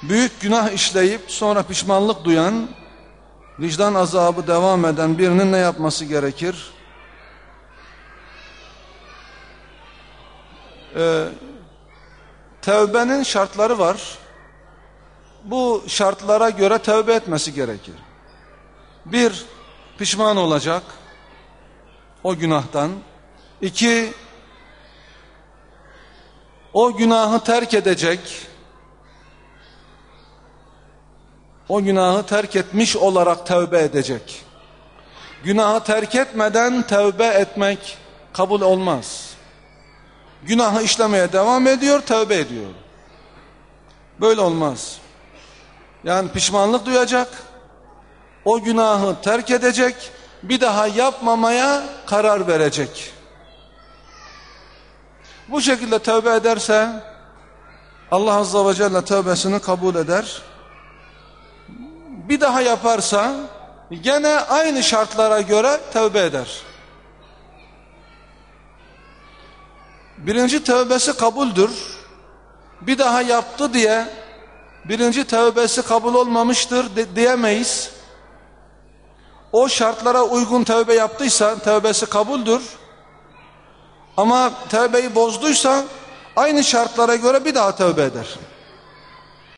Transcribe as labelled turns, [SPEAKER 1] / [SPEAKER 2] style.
[SPEAKER 1] büyük günah işleyip sonra pişmanlık duyan, vicdan azabı devam eden birinin ne yapması gerekir? Tevbenin şartları var. Bu şartlara göre tevbe etmesi gerekir. Bir, pişman olacak o günahtan. İki, o günahı terk edecek. O günahı terk etmiş olarak tevbe edecek. Günahı terk etmeden tevbe etmek kabul olmaz. Günahı işlemeye devam ediyor, tevbe ediyor. Böyle olmaz. Yani pişmanlık duyacak, o günahı terk edecek, bir daha yapmamaya karar verecek. Bu şekilde tövbe ederse Allah Azze ve Celle tövbesini kabul eder. Bir daha yaparsa gene aynı şartlara göre tövbe eder. Birinci tövbesi kabuldür. Bir daha yaptı diye birinci tövbesi kabul olmamıştır diyemeyiz. O şartlara uygun tövbe yaptıysa tövbesi kabuldür. Ama tövbeyi bozduysa aynı şartlara göre bir daha tövbe eder.